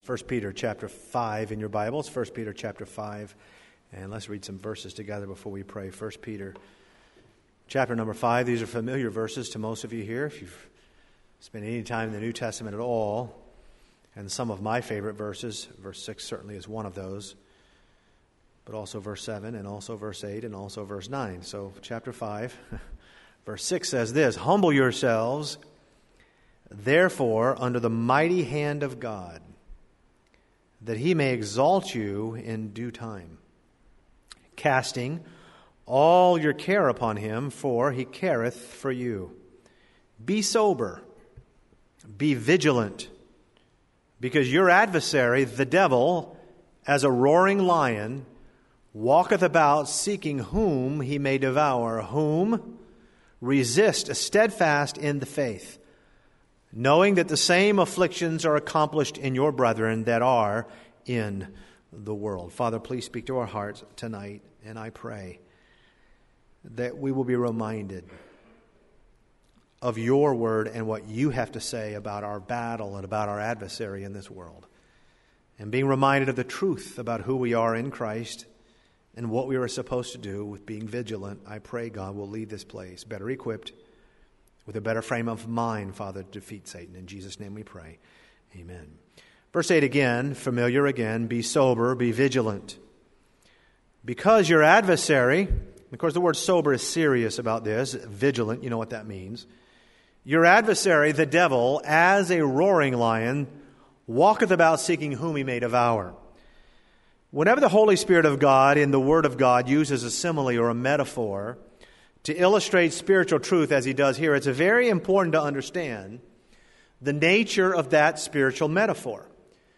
1 Peter chapter 5 in your Bibles, 1 Peter chapter 5. And let's read some verses together before we pray. 1 Peter chapter number 5. These are familiar verses to most of you here, if you've spent any time in the New Testament at all. And some of my favorite verses, verse 6 certainly is one of those, but also verse 7 and also verse 8 and also verse 9. So chapter 5, verse 6 says this, "Humble yourselves, therefore, under the mighty hand of God, that he may exalt you in due time, casting all your care upon him, for he careth for you. Be sober, be vigilant, because your adversary, the devil, as a roaring lion, walketh about seeking whom he may devour. Whom? Resist steadfast in the faith, knowing that the same afflictions are accomplished in your brethren that are in the world." Father, please speak to our hearts tonight, and I pray that we will be reminded of your word and what you have to say about our battle and about our adversary in this world. And being reminded of the truth about who we are in Christ and what we are supposed to do with being vigilant, I pray God will leave this place better equipped, with a better frame of mind, Father, to defeat Satan. In Jesus' name we pray. Amen. Verse 8 again, familiar again, "Be sober, be vigilant. Because your adversary," of course the word sober is serious about this, vigilant, you know what that means. "Your adversary, the devil, as a roaring lion, walketh about seeking whom he may devour." Whenever the Holy Spirit of God in the Word of God uses a simile or a metaphor to illustrate spiritual truth as he does here, it's very important to understand the nature of that spiritual metaphor.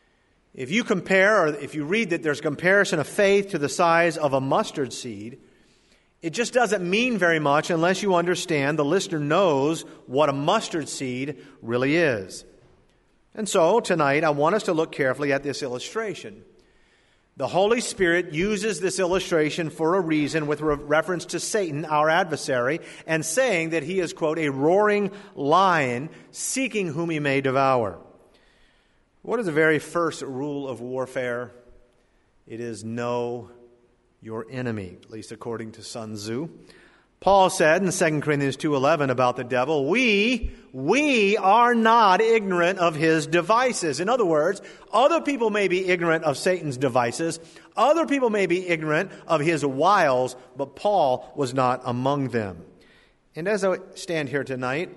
If you compare, or if you read that there's a comparison of faith to the size of a mustard seed, it just doesn't mean very much unless you understand, the listener knows what a mustard seed really is. And so tonight I want us to look carefully at this illustration. The Holy Spirit uses this illustration for a reason with reference to Satan, our adversary, and saying that he is, quote, a roaring lion seeking whom he may devour. What is the very first rule of warfare? It is know your enemy, at least according to Sun Tzu. Paul said in 2 Corinthians 2:11 about the devil, we are not ignorant of his devices. In other words, other people may be ignorant of Satan's devices. Other people may be ignorant of his wiles, but Paul was not among them. And as I stand here tonight,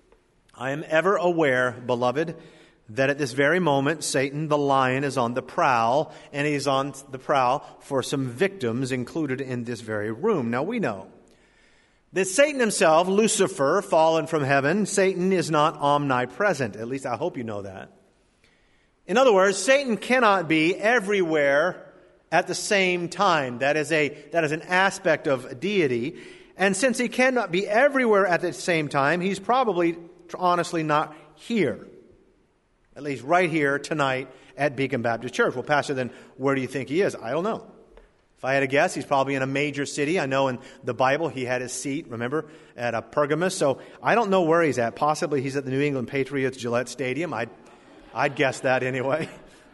I am ever aware, beloved, that at this very moment, Satan, the lion, is on the prowl, and he's on the prowl for some victims included in this very room. Now we know that Satan himself, Lucifer, fallen from heaven, Satan is not omnipresent. At least I hope you know that. In other words, Satan cannot be everywhere at the same time. That is an aspect of deity. And since he cannot be everywhere at the same time, he's probably, honestly, not here. At least right here tonight at Beacon Baptist Church. Well, Pastor, then where do you think he is? I don't know. If I had to guess, he's probably in a major city. I know in the Bible he had his seat, remember, at Pergamus. So I don't know where he's at. Possibly he's at the New England Patriots Gillette Stadium. I'd guess that anyway.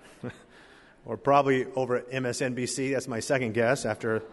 Or probably over at MSNBC. That's my second guess after.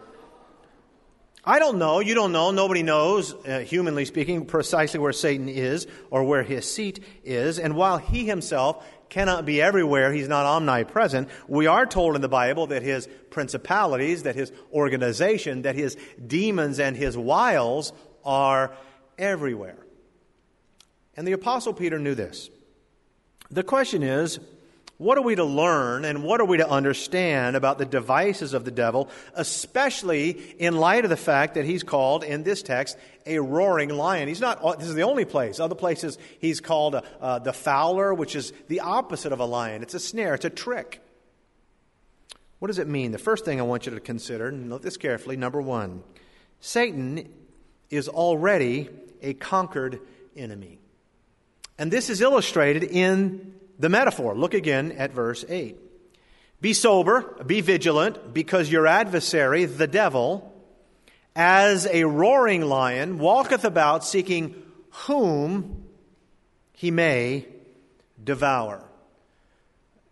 I don't know. You don't know. Nobody knows, humanly speaking, precisely where Satan is or where his seat is. And while he himself cannot be everywhere, he's not omnipresent, we are told in the Bible that his principalities, that his organization, that his demons and his wiles are everywhere. And the Apostle Peter knew this. The question is, what are we to learn and what are we to understand about the devices of the devil, especially in light of the fact that he's called in this text a roaring lion? He's not. This is the only place. Other places he's called the fowler, which is the opposite of a lion. It's a snare. It's a trick. What does it mean? The first thing I want you to consider, and note this carefully, number one, Satan is already a conquered enemy. And this is illustrated in the metaphor. Look again at verse 8. "Be sober, be vigilant, because your adversary, the devil, as a roaring lion, walketh about seeking whom he may devour."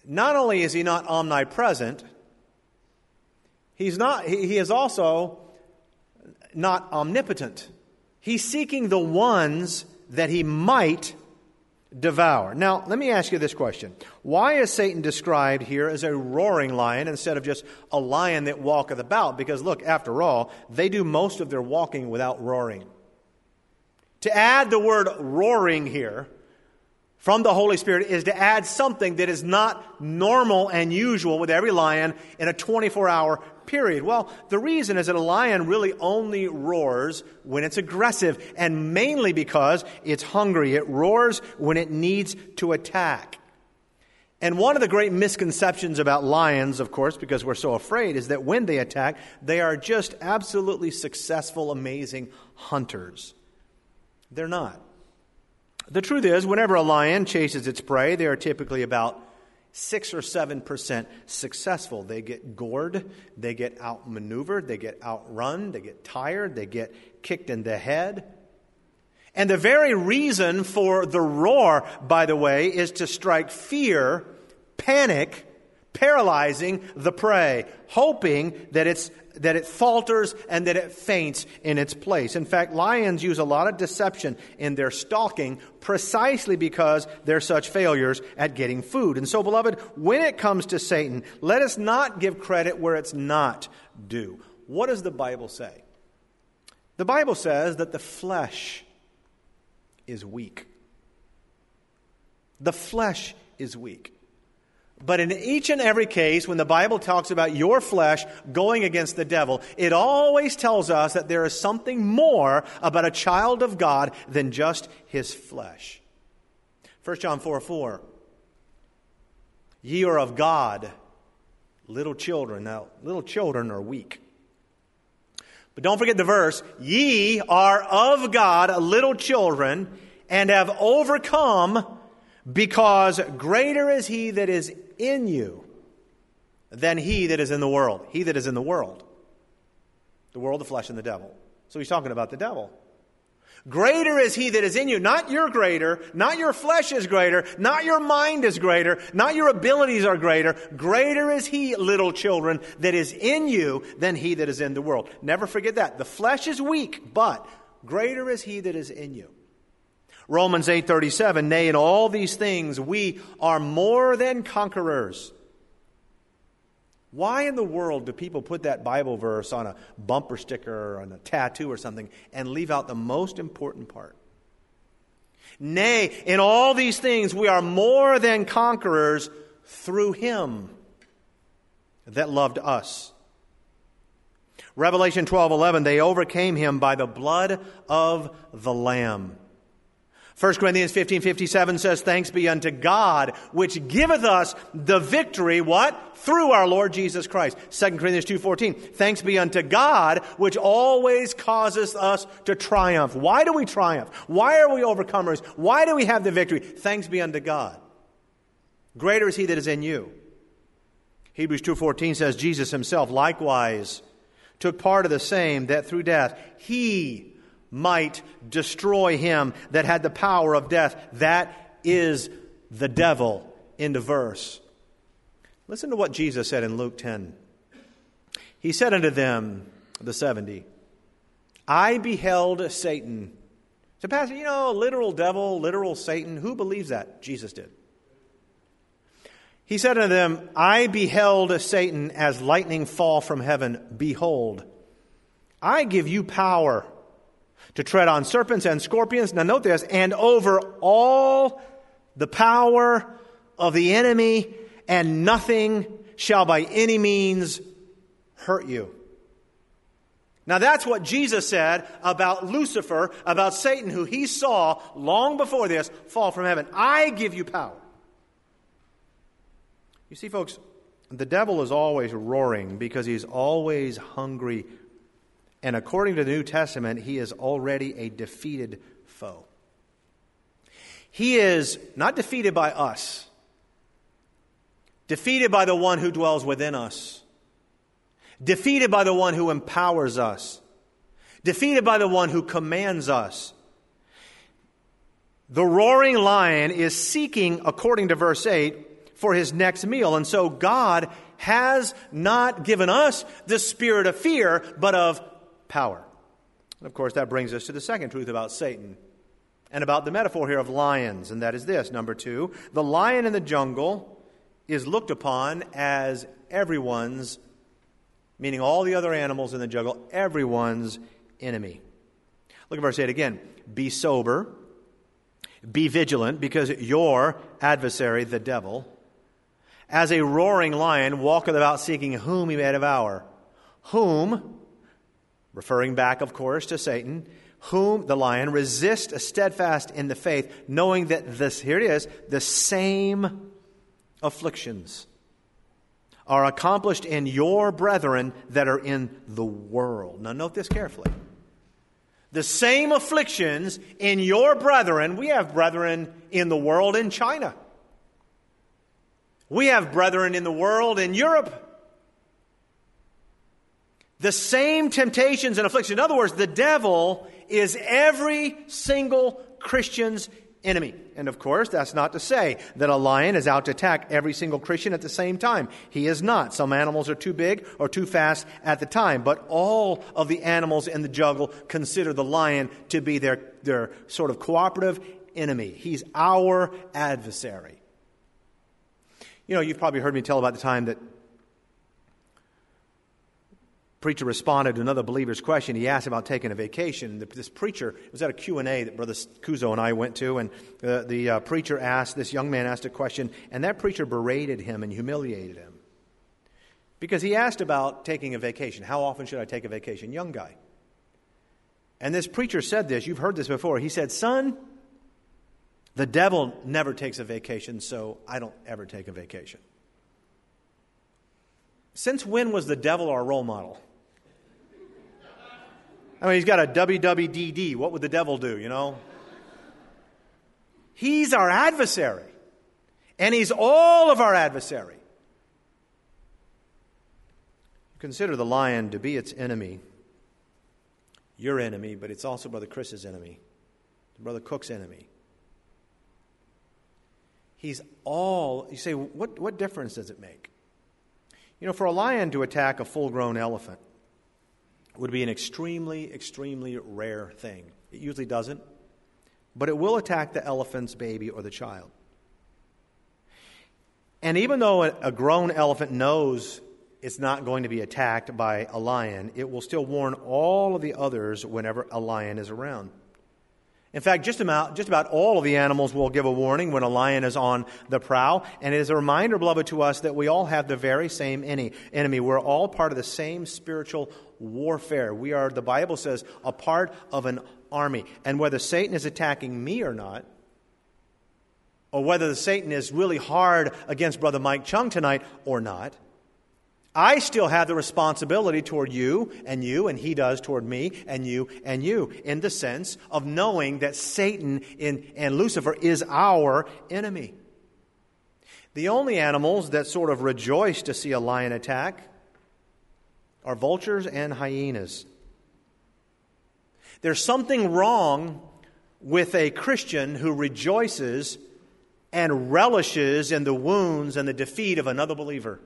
not only is he not omnipresent, he is also not omnipotent. He's seeking the ones that he might devour. Now, let me ask you this question. Why is Satan described here as a roaring lion instead of just a lion that walketh about? Because look, after all, they do most of their walking without roaring. To add the word roaring here from the Holy Spirit is to add something that is not normal and usual with every lion in a 24-hour period. Well, the reason is that a lion really only roars when it's aggressive, and mainly because it's hungry. It roars when it needs to attack. And one of the great misconceptions about lions, of course, because we're so afraid, is that when they attack, they are just absolutely successful, amazing hunters. They're not. The truth is, whenever a lion chases its prey, they are typically about 6 or 7% successful. They get gored, they get outmaneuvered, they get outrun, they get tired, they get kicked in the head. And the very reason for the roar, by the way, is to strike fear, panic, paralyzing the prey, hoping that it falters and that it faints in its place. In fact, lions use a lot of deception in their stalking precisely because they're such failures at getting food. And so, beloved, when it comes to Satan, let us not give credit where it's not due. What does the Bible say? The Bible says that the flesh is weak. The flesh is weak. But in each and every case, when the Bible talks about your flesh going against the devil, it always tells us that there is something more about a child of God than just his flesh. 1 John 4:4. Ye are of God, little children. Now, little children are weak. But don't forget the verse. Ye are of God, little children, and have overcome, because greater is he that is in you than he that is in the world. He that is in the world. The world, the flesh, and the devil. So he's talking about the devil. Greater is he that is in you. Not your greater. Not your flesh is greater. Not your mind is greater. Not your abilities are greater. Greater is he, little children, that is in you than he that is in the world. Never forget that. The flesh is weak, but greater is he that is in you. Romans 8:37, nay, in all these things we are more than conquerors. Why in the world do people put that Bible verse on a bumper sticker or on a tattoo or something and leave out the most important part? Nay, in all these things we are more than conquerors through him that loved us. Revelation 12:11, they overcame him by the blood of the Lamb. 1 Corinthians 15:57 says, thanks be unto God, which giveth us the victory, what? Through our Lord Jesus Christ. 2 Corinthians 2:14, thanks be unto God, which always causes us to triumph. Why do we triumph? Why are we overcomers? Why do we have the victory? Thanks be unto God. Greater is he that is in you. Hebrews 2:14 says, Jesus himself likewise took part of the same, that through death he might destroy him that had the power of death. That is the devil. End of verse. Listen to what Jesus said in Luke 10. He said unto them, the 70, I beheld Satan. So, Pastor, literal devil, literal Satan, who believes that? Jesus did. He said unto them, I beheld Satan as lightning fall from heaven. Behold, I give you power to tread on serpents and scorpions. Now note this, and over all the power of the enemy, and nothing shall by any means hurt you. Now that's what Jesus said about Lucifer, about Satan, who he saw long before this fall from heaven. I give you power. You see, folks, the devil is always roaring because he's always hungry. And according to the New Testament, he is already a defeated foe. He is not defeated by us, defeated by the one who dwells within us, defeated by the one who empowers us, defeated by the one who commands us. The roaring lion is seeking, according to verse 8, for his next meal. And so God has not given us the spirit of fear, but of power. And of course, that brings us to the second truth about Satan and about the metaphor here of lions, and that is this. Number 2, the lion in the jungle is looked upon as everyone's, meaning all the other animals in the jungle, everyone's enemy. Look at verse 8 again. Be sober, be vigilant, because your adversary, the devil, as a roaring lion, walketh about seeking whom he may devour. Whom, referring back, of course, to Satan, whom, the lion, resist steadfast in the faith, knowing that this, here it is, the same afflictions are accomplished in your brethren that are in the world. Now note this carefully. The same afflictions in your brethren. We have brethren in the world in China. We have brethren in the world in Europe. The same temptations and afflictions. In other words, the devil is every single Christian's enemy. And of course, that's not to say that a lion is out to attack every single Christian at the same time. He is not. Some animals are too big or too fast at the time. But all of the animals in the jungle consider the lion to be their sort of cooperative enemy. He's our adversary. You know, you've probably heard me tell about the time that preacher responded to another believer's question. He asked about taking a vacation. This preacher, it was at a Q&A that Brother Kuzo and I went to, and the preacher asked, this young man asked a question, and that preacher berated him and humiliated him. Because he asked about taking a vacation. How often should I take a vacation? Young guy. And this preacher said this, you've heard this before. He said, son, the devil never takes a vacation, so I don't ever take a vacation. Since when was the devil our role model? I mean, he's got a WWDD. What would the devil do, you know? He's our adversary. And he's all of our adversary. Consider the lion to be its enemy. Your enemy, but it's also Brother Chris's enemy. Brother Cook's enemy. He's all... You say, what difference does it make? You know, for a lion to attack a full-grown elephant would be an extremely, extremely rare thing. It usually doesn't. But it will attack the elephant's baby or the child. And even though a grown elephant knows it's not going to be attacked by a lion, it will still warn all of the others whenever a lion is around. In fact, just about all of the animals will give a warning when a lion is on the prowl. And it is a reminder, beloved, to us that we all have the very same enemy. We're all part of the same spiritual warfare. We are, the Bible says, a part of an army. And whether Satan is attacking me or not, or whether Satan is really hard against Brother Mike Chung tonight or not, I still have the responsibility toward you, and he does toward me, and you, in the sense of knowing that Satan and Lucifer is our enemy. The only animals that sort of rejoice to see a lion attack are vultures and hyenas. There's something wrong with a Christian who rejoices and relishes in the wounds and the defeat of another believer.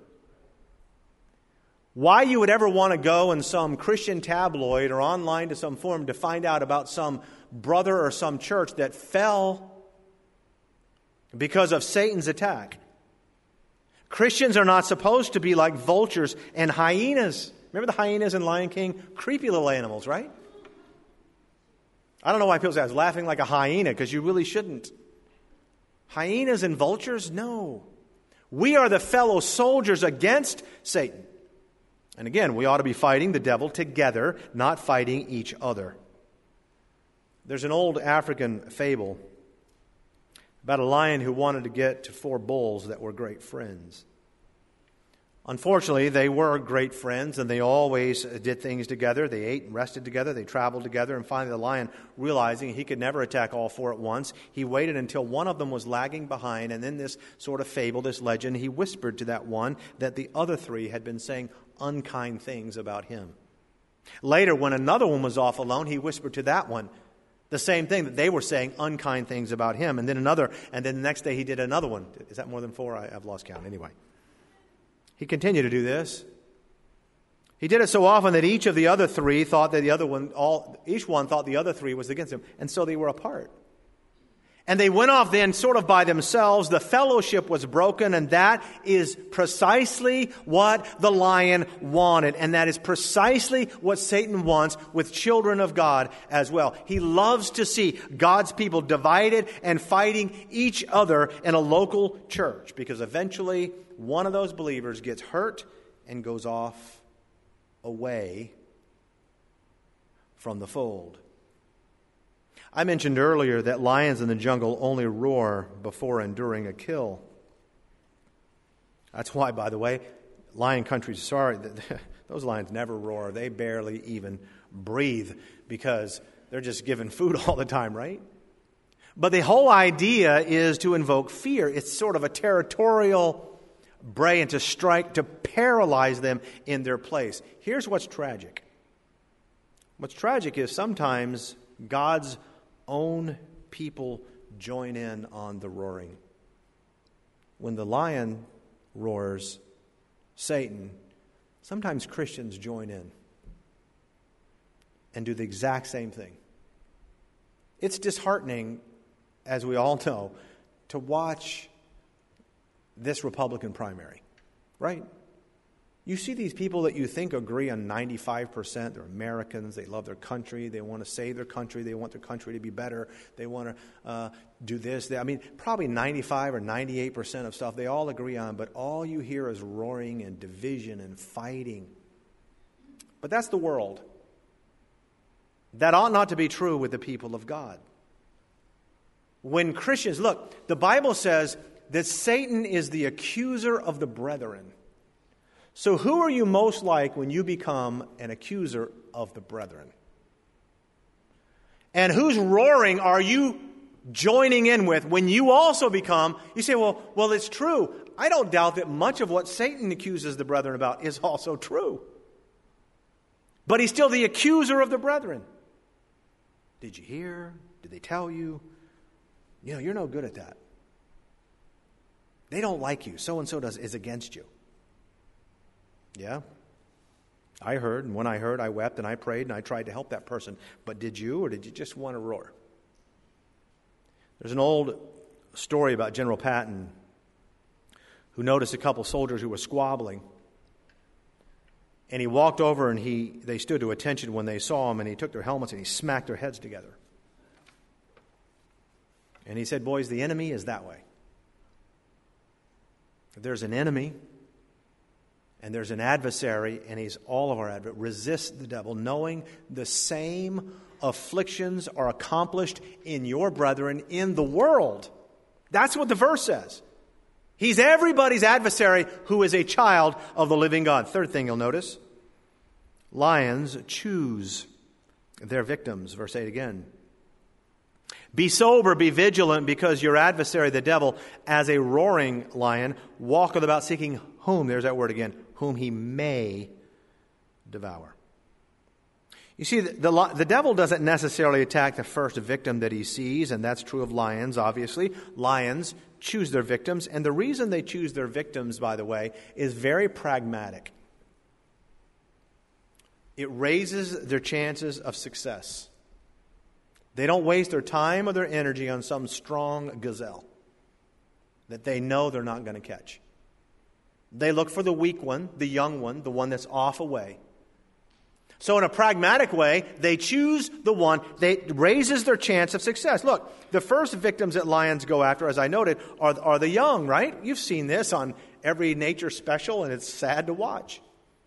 Why you would ever want to go in some Christian tabloid or online to some forum to find out about some brother or some church that fell because of Satan's attack. Christians are not supposed to be like vultures and hyenas. Remember the hyenas in Lion King? Creepy little animals, right? I don't know why people say I was laughing like a hyena, because you really shouldn't. Hyenas and vultures? No. We are the fellow soldiers against Satan. And again, we ought to be fighting the devil together, not fighting each other. There's an old African fable about a lion who wanted to get to 4 bulls that were great friends. Unfortunately, they were great friends, and they always did things together. They ate and rested together. They traveled together. And finally, the lion, realizing he could never attack all 4 at once, he waited until one of them was lagging behind. And in this sort of fable, this legend, he whispered to that one that the other 3 had been saying unkind things about him. Later, when another one was off alone, he whispered to that one, The same thing that they were saying unkind things about him. And then the next day he did another one. Is that more than 4? I've lost count. Anyway. He continued to do this. He did it so often that each of the other 3 thought that each one thought the other 3 was against him. And so they were apart. And they went off then sort of by themselves. The fellowship was broken, and that is precisely what the lion wanted. And that is precisely what Satan wants with children of God as well. He loves to see God's people divided and fighting each other in a local church, because eventually one of those believers gets hurt and goes off away from the fold. I mentioned earlier that lions in the jungle only roar before enduring a kill. That's why, by the way, lion country, those lions never roar. They barely even breathe because they're just given food all the time, right? But the whole idea is to invoke fear. It's sort of a territorial bray, and to strike, to paralyze them in their place. Here's what's tragic. What's tragic is sometimes God's own people join in on the roaring. When the lion roars, Satan, sometimes Christians join in and do the exact same thing. It's disheartening, as we all know, to watch this Republican primary, right? You see these people that you think agree on 95%. They're Americans. They love their country. They want to save their country. They want their country to be better. They want to do this. Probably 95 or 98% of stuff they all agree on, but all you hear is roaring and division and fighting. But that's the world. That ought not to be true with the people of God. When Christians, look, the Bible says that Satan is the accuser of the brethren. So who are you most like when you become an accuser of the brethren? And whose roaring are you joining in with when you also become, you say, well, it's true. I don't doubt that much of what Satan accuses the brethren about is also true. But he's still the accuser of the brethren. Did you hear? Did they tell you? You're no good at that. They don't like you. So-and-so is against you. Yeah, I heard, and when I heard, I wept and I prayed and I tried to help that person. But did you, or did you just want to roar? There's an old story about General Patton, who noticed a couple soldiers who were squabbling. And he walked over and they stood to attention when they saw him, and he took their helmets and he smacked their heads together. And he said, boys, the enemy is that way. If there's an enemy, and there's an adversary, and he's all of our adversary. Resist the devil, knowing the same afflictions are accomplished in your brethren in the world. That's what the verse says. He's everybody's adversary who is a child of the living God. Third thing you'll notice, lions choose their victims. Verse 8 again. Be sober, be vigilant, because your adversary, the devil, as a roaring lion, walketh about seeking whom, there's that word again, whom he may devour. You see, the devil doesn't necessarily attack the first victim that he sees, and that's true of lions, obviously. Lions choose their victims, and the reason they choose their victims, by the way, is very pragmatic. It raises their chances of success. They don't waste their time or their energy on some strong gazelle that they know they're not going to catch. They look for the weak one, the young one, the one that's off away. So in a pragmatic way, they choose the one that raises their chance of success. Look, the first victims that lions go after, as I noted, are the young, right? You've seen this on every nature special, and it's sad to watch.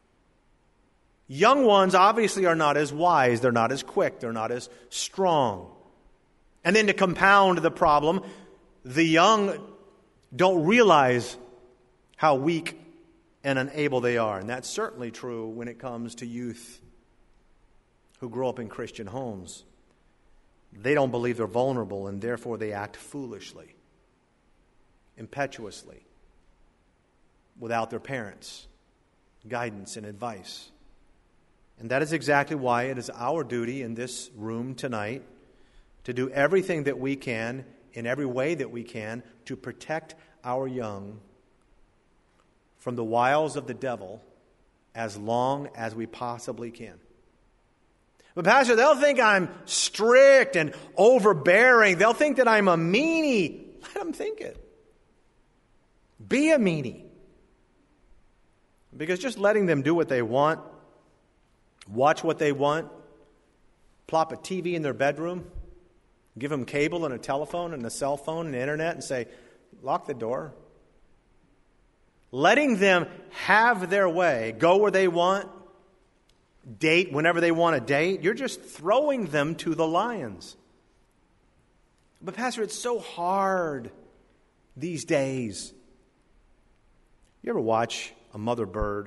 Young ones obviously are not as wise, they're not as quick, they're not as strong. And then to compound the problem, the young don't realize how weak and unable they are. And that's certainly true when it comes to youth who grow up in Christian homes. They don't believe they're vulnerable, and therefore they act foolishly, impetuously, without their parents' guidance and advice. And that is exactly why it is our duty in this room tonight to do everything that we can, in every way that we can, to protect our young from the wiles of the devil as long as we possibly can. But Pastor, they'll think I'm strict and overbearing. They'll think that I'm a meanie. Let them think it. Be a meanie. Because just letting them do what they want, watch what they want, plop a TV in their bedroom, give them cable and a telephone and a cell phone and internet and say, lock the door. Letting them have their way, go where they want, date whenever they want to date, you're just throwing them to the lions. But Pastor, it's so hard these days. You ever watch a mother bird,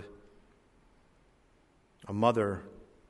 a mother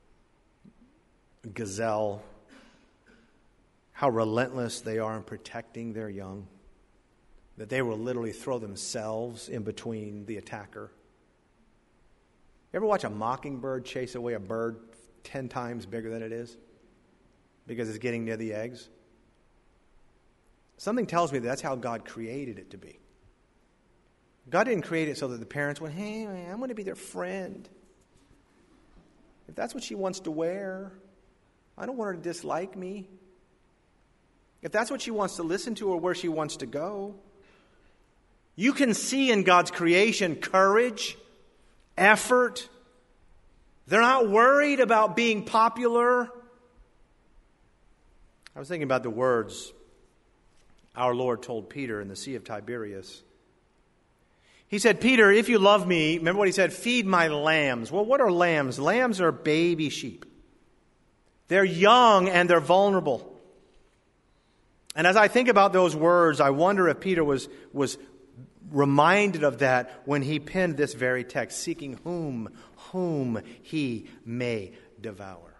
gazelle, how relentless they are in protecting their young, that they will literally throw themselves in between the attacker? You ever watch a mockingbird chase away a bird 10 times bigger than it is because it's getting near the eggs? Something tells me that's how God created it to be. God didn't create it so that the parents went, hey, I'm going to be their friend. If that's what she wants to wear, I don't want her to dislike me. If that's what she wants to listen to or where she wants to go. You can see in God's creation courage, effort. They're not worried about being popular. I was thinking about the words our Lord told Peter in the Sea of Tiberias. He said, Peter, if you love me, remember what he said, feed my lambs. Well, what are lambs? Lambs are baby sheep. They're young and they're vulnerable. And as I think about those words, I wonder if Peter was reminded of that when he penned this very text, seeking whom he may devour.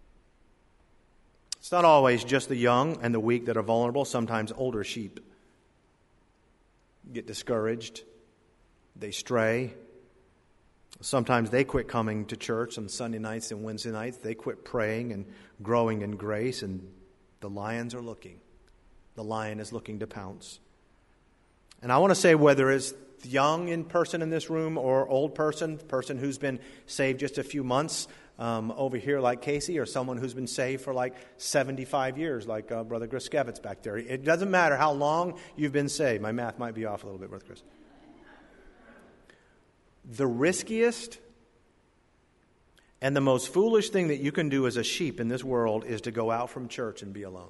It's not always just the young and the weak that are vulnerable. Sometimes older sheep get discouraged. They stray. Sometimes they quit coming to church on Sunday nights and Wednesday nights. They quit praying and growing in grace, and the lions are looking. The lion is looking to pounce. And I want to say, whether it's young in person in this room or old person who's been saved just a few months over here like Casey, or someone who's been saved for like 75 years like Brother Griskevitz back there. It doesn't matter how long you've been saved. My math might be off a little bit, Brother Chris. The riskiest and the most foolish thing that you can do as a sheep in this world is to go out from church and be alone.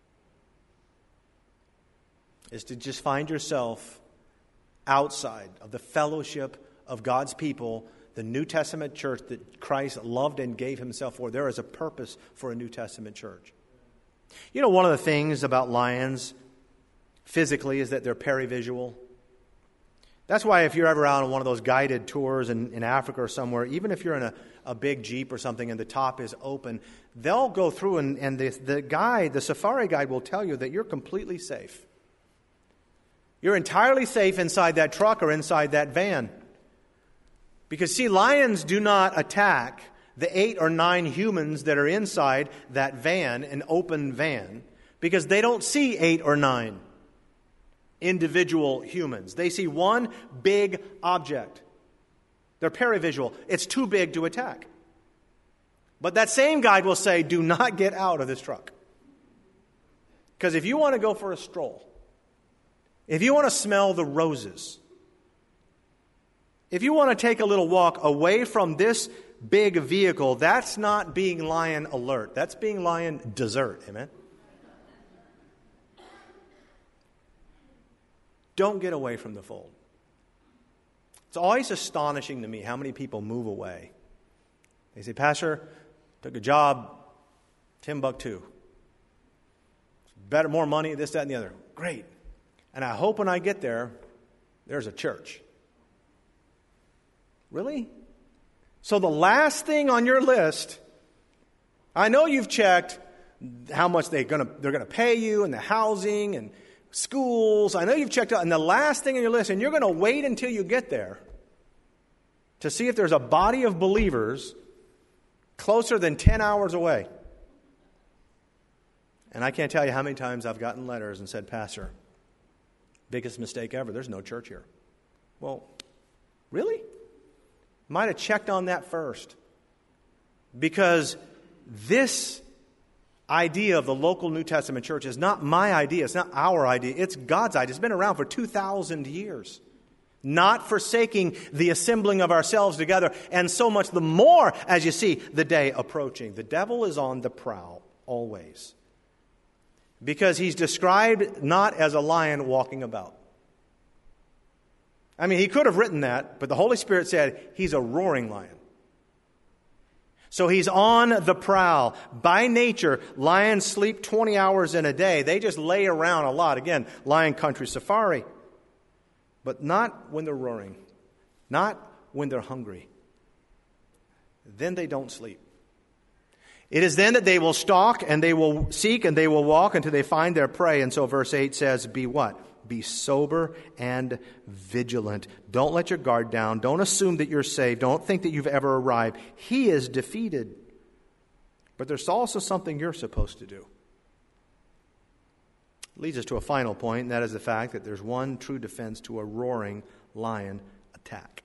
Is to just find yourself outside of the fellowship of God's people, the New Testament church that Christ loved and gave himself for. There is a purpose for a New Testament church. You know, one of the things about lions physically is that they're perivisual. That's why if you're ever out on one of those guided tours in Africa or somewhere, even if you're in a big Jeep or something and the top is open, they'll go through and the safari guide will tell you that you're completely safe. You're entirely safe inside that truck or inside that van. Because, see, lions do not attack the 8 or 9 humans that are inside that van, an open van, because they don't see 8 or 9 individual humans. They see one big object. They're perivisual. It's too big to attack. But that same guide will say, do not get out of this truck. Because if you want to go for a stroll, if you want to smell the roses, if you want to take a little walk away from this big vehicle, that's not being lion alert. That's being lion desert. Amen? Don't get away from the fold. It's always astonishing to me how many people move away. They say, Pastor, took a job, Timbuktu. Better, more money, this, that, and the other. Great. And I hope when I get there, there's a church. Really? So the last thing on your list, I know you've checked how much they're going to pay you and the housing and schools. I know you've checked out, and the last thing on your list, and you're going to wait until you get there to see if there's a body of believers closer than 10 hours away. And I can't tell you how many times I've gotten letters and said, Pastor, biggest mistake ever, there's no church here. Well, really? Might have checked on that first. Because this idea of the local New Testament church is not my idea. It's not our idea. It's God's idea. It's been around for 2,000 years. Not forsaking the assembling of ourselves together, and so much the more as you see the day approaching. The devil is on the prowl, always. Because he's described not as a lion walking about. I mean, he could have written that, but the Holy Spirit said he's a roaring lion. So he's on the prowl. By nature, lions sleep 20 hours in a day. They just lay around a lot. Again, lion country safari. But not when they're roaring. Not when they're hungry. Then they don't sleep. It is then that they will stalk and they will seek and they will walk until they find their prey. And so verse 8 says, be what? Be sober and vigilant. Don't let your guard down. Don't assume that you're saved. Don't think that you've ever arrived. He is defeated. But there's also something you're supposed to do. Leads us to a final point, and that is the fact that there's one true defense to a roaring lion attack.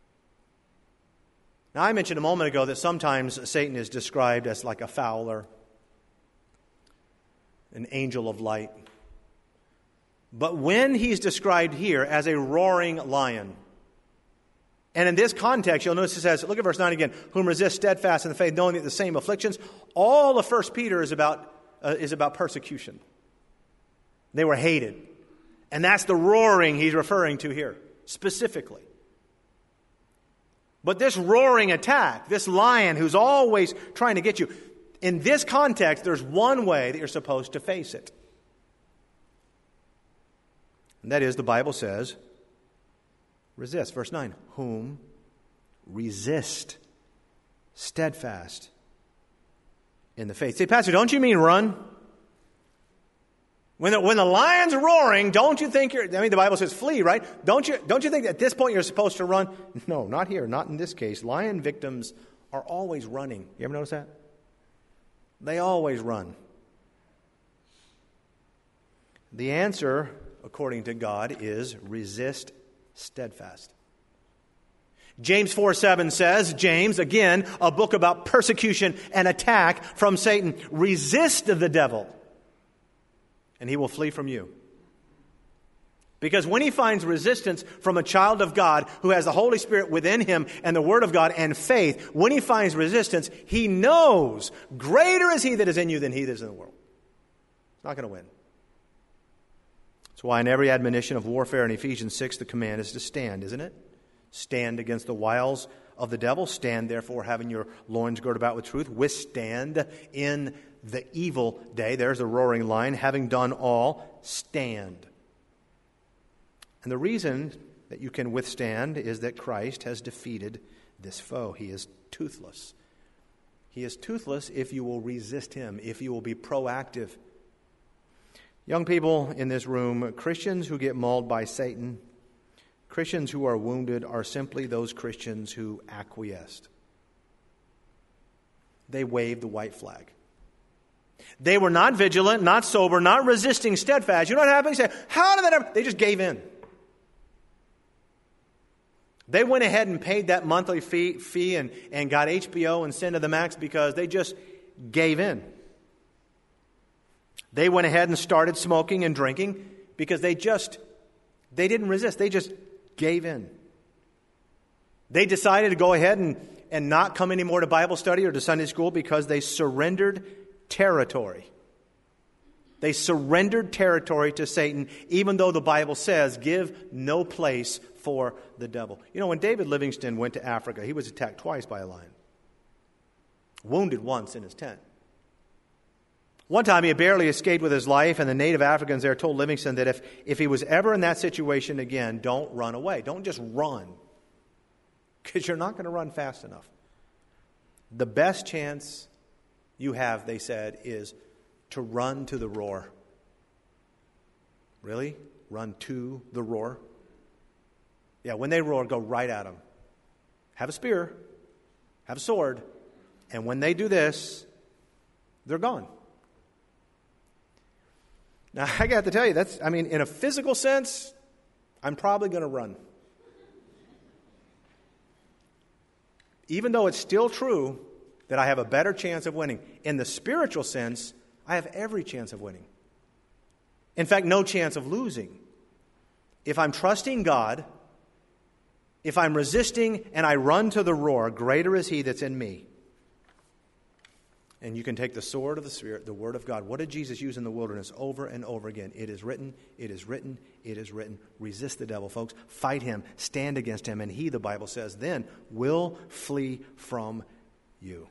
Now, I mentioned a moment ago that sometimes Satan is described as like a fowler, an angel of light. But when he's described here as a roaring lion, and in this context, you'll notice it says, look at verse 9 again, whom resist steadfast in the faith, knowing that the same afflictions. All of 1 Peter is about persecution. They were hated. And that's the roaring he's referring to here, specifically. But this roaring attack, this lion who's always trying to get you, in this context, there's one way that you're supposed to face it. And that is, the Bible says, resist. Verse 9, whom resist steadfast in the faith. Say, Pastor, don't you mean run? When the lion's roaring, don't you think the Bible says flee, right? Don't you think at this point you're supposed to run? No, not here, not in this case. Lion victims are always running. You ever notice that? They always run. The answer, according to God, is resist steadfast. James 4:7 says, James, again, a book about persecution and attack from Satan, resist the devil, and he will flee from you. Because when he finds resistance from a child of God who has the Holy Spirit within him and the Word of God and faith, when he finds resistance, he knows greater is he that is in you than he that is in the world. He's not going to win. That's why in every admonition of warfare in Ephesians 6, the command is to stand, isn't it? Stand against the wiles of the devil. Stand, therefore, having your loins girded about with truth. Withstand in the evil day. There's the roaring lion. Having done all, stand. And the reason that you can withstand is that Christ has defeated this foe. He is toothless. He is toothless if you will resist him, if you will be proactive. Young people in this room, Christians who get mauled by Satan, Christians who are wounded, are simply those Christians who acquiesced. They waved the white flag. They were not vigilant, not sober, not resisting steadfast. You know what happened? You say, how did that happen? They just gave in. They went ahead and paid that monthly fee and got HBO and Sin to the Max because they just gave in. They went ahead and started smoking and drinking because they didn't resist. They just gave in. They decided to go ahead and not come anymore to Bible study or to Sunday school because they surrendered territory. They surrendered territory to Satan, even though the Bible says, give no place for the devil. You know, when David Livingstone went to Africa, he was attacked twice by a lion. Wounded once in his tent. One time he barely escaped with his life, and the native Africans there told Livingstone that if he was ever in that situation again, don't run away. Don't just run, because you're not going to run fast enough. The best chance you have, they said, is to run to the roar. Really? Run to the roar? Yeah, when they roar, go right at them. Have a spear, have a sword, and when they do this, they're gone. Now, I got to tell you, in a physical sense, I'm probably going to run. Even though it's still true that I have a better chance of winning. In the spiritual sense, I have every chance of winning. In fact, no chance of losing. If I'm trusting God, if I'm resisting and I run to the roar, greater is He that's in me. And you can take the sword of the Spirit, the Word of God. What did Jesus use in the wilderness over and over again? It is written, it is written, it is written. Resist the devil, folks. Fight him, stand against him, and he, the Bible says, then will flee from you.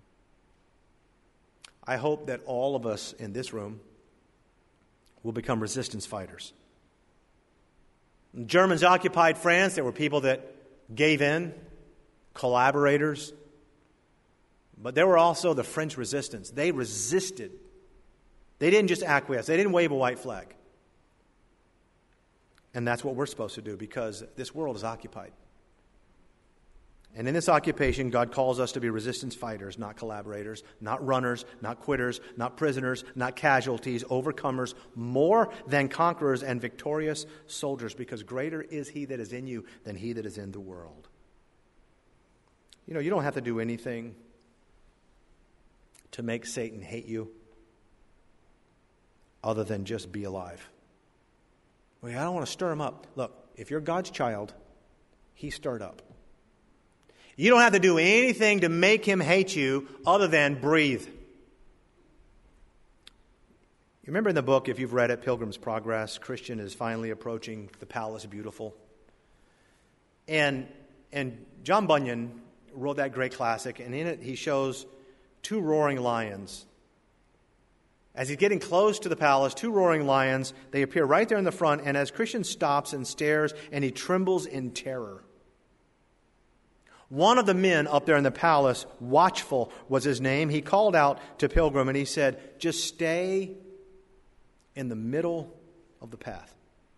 I hope that all of us in this room will become resistance fighters. When the Germans occupied France, there were people that gave in, collaborators. But there were also the French resistance. They resisted. They didn't just acquiesce. They didn't wave a white flag. And that's what we're supposed to do because this world is occupied. And in this occupation, God calls us to be resistance fighters, not collaborators, not runners, not quitters, not prisoners, not casualties, overcomers, more than conquerors and victorious soldiers, because greater is He that is in you than he that is in the world. You know, you don't have to do anything to make Satan hate you other than just be alive. Well, I don't want to stir him up. Look, if you're God's child, He's stirred up. You don't have to do anything to make Him hate you other than breathe. You remember in the book, if you've read it, Pilgrim's Progress, Christian is finally approaching the Palace Beautiful. And John Bunyan wrote that great classic, and in it he shows two roaring lions. As he's getting close to the palace, two roaring lions, they appear right there in the front, and as Christian stops and stares, and he trembles in terror. One of the men up there in the palace, Watchful was his name, he called out to Pilgrim and he said, just stay in the middle of the path.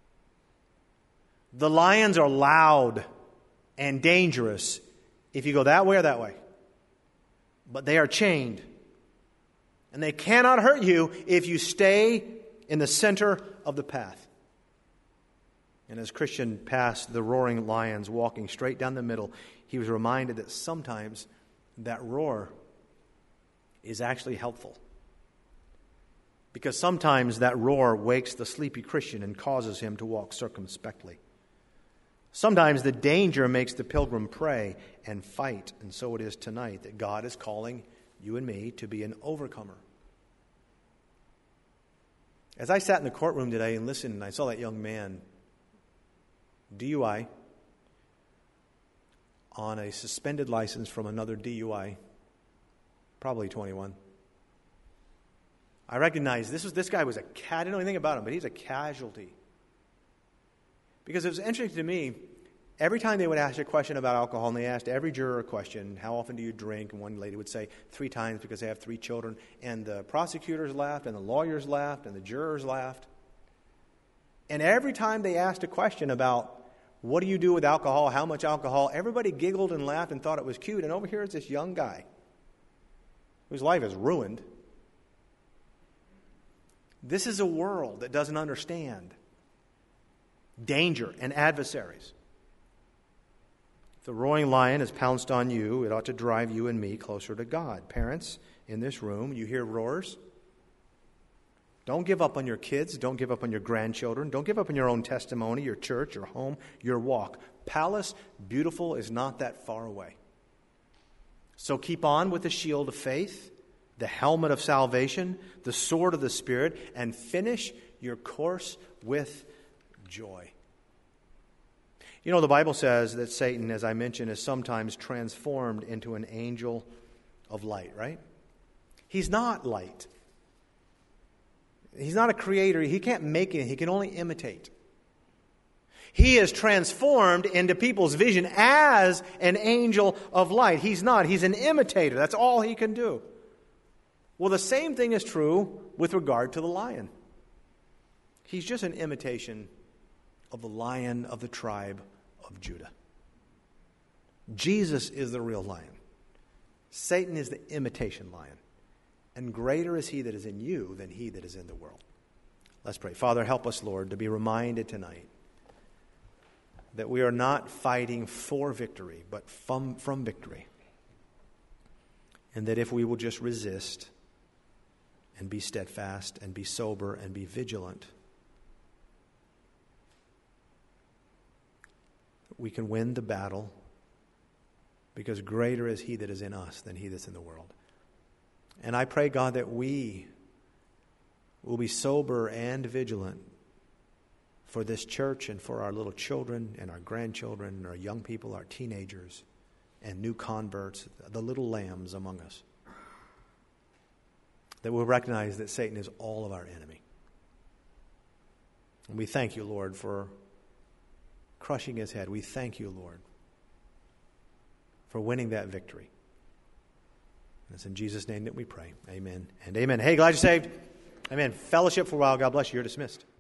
The lions are loud and dangerous if you go that way or that way. But they are chained. And they cannot hurt you if you stay in the center of the path. And as Christian passed the roaring lions walking straight down the middle, he was reminded that sometimes that roar is actually helpful. Because sometimes that roar wakes the sleepy Christian and causes him to walk circumspectly. Sometimes the danger makes the pilgrim pray and fight, and so it is tonight that God is calling you and me to be an overcomer. As I sat in the courtroom today and listened, and I saw that young man, DUI, on a suspended license from another DUI, probably 21. I recognized this guy was I didn't know anything about him, but he's a casualty. Because it was interesting to me, every time they would ask a question about alcohol, and they asked every juror a question, how often do you drink? And one lady would say 3 times because they have 3 children. And the prosecutors laughed, and the lawyers laughed, and the jurors laughed. And every time they asked a question about what do you do with alcohol, how much alcohol, everybody giggled and laughed and thought it was cute. And over here is this young guy whose life is ruined. This is a world that doesn't understand danger and adversaries. If the roaring lion has pounced on you, it ought to drive you and me closer to God. Parents in this room, you hear roars. Don't give up on your kids. Don't give up on your grandchildren. Don't give up on your own testimony, your church, your home, your walk. Palace Beautiful is not that far away. So keep on with the shield of faith, the helmet of salvation, the sword of the Spirit, and finish your course with joy. You know, the Bible says that Satan, as I mentioned, is sometimes transformed into an angel of light, right? He's not light. He's not a creator. He can't make it. He can only imitate. He is transformed into people's vision as an angel of light. He's not. He's an imitator. That's all he can do. Well, the same thing is true with regard to the lion. He's just an imitation of the Lion of the tribe of Judah. Jesus is the real lion. Satan is the imitation lion. And greater is he that is in you than he that is in the world. Let's pray. Father, help us, Lord, to be reminded tonight that we are not fighting for victory, but from victory. And that if we will just resist and be steadfast and be sober and be vigilant, we can win the battle, because greater is He that is in us than he that's in the world. And I pray, God, that we will be sober and vigilant for this church and for our little children and our grandchildren and our young people, our teenagers and new converts, the little lambs among us. That we'll recognize that Satan is all of our enemy. And we thank you, Lord, for crushing his head. We thank you, Lord, for winning that victory. And it's in Jesus' name that we pray. Amen and amen. Hey, glad you're saved. Amen. Fellowship for a while. God bless you. You're dismissed.